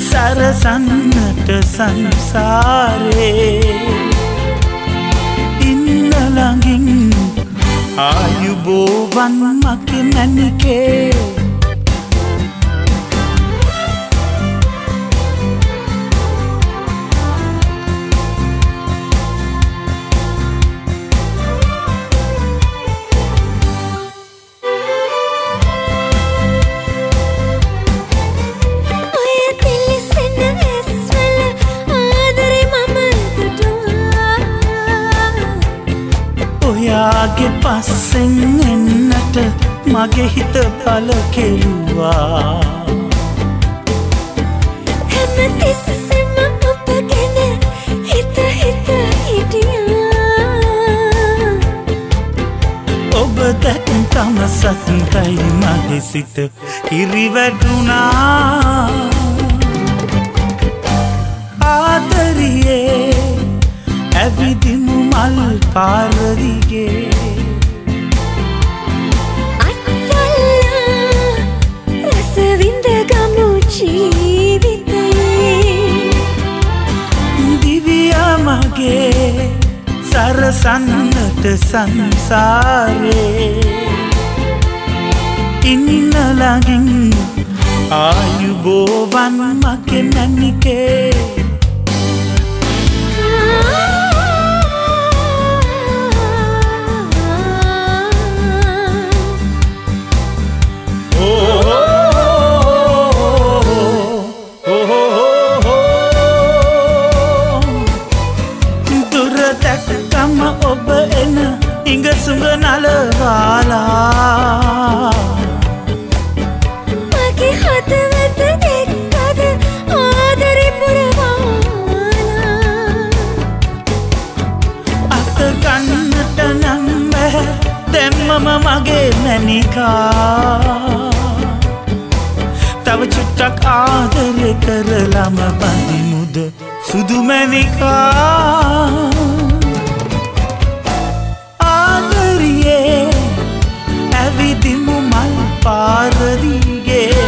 සරසන්නට සංසාරේ ඉන්න ළඟින් ආයුබෝවන් මගේ මැනිකේ ඔයාගේ පස්සෙන් එන්නට මගේ හිත පල කෙරුවා හැමතිස්සෙම ඔබ ගැන හිත හිටියා ඔබ දැන් තම සතුටයි මගේ සිත කිරිවැටුණා ආදරියේ ඇවිදිමු මල් පාරදිගේ අත්වල්ලා රස විඳ ගමු ජීවිතයේ දිවියා මගේ සරසන්නට සංසාරේ ඉන්න ළඟින් ආයුබෝවන් මගේ මැනිකේ ඔබ එන ඉඟසුඟ නලවාලා මගේ හදවත දෙක්කද ආදරේ පුරවාලා අත ගන්නට නම් බැහැ දැම්මම මගේ මැනිකා තව චුට්ටක් ආදරේ කරලම බඳිමුද සුදු මැනිකා ඇවිදිමු මල් පාරදිගේ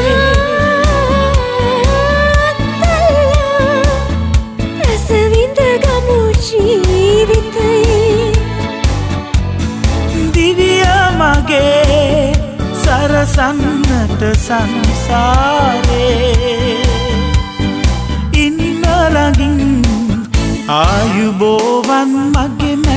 රස විඳ ගමු ජීවිතයේ දිවියා මගේ සරසන්නට සංසාරේ ඉන්න ළඟින් ආයුබෝවන් මගේ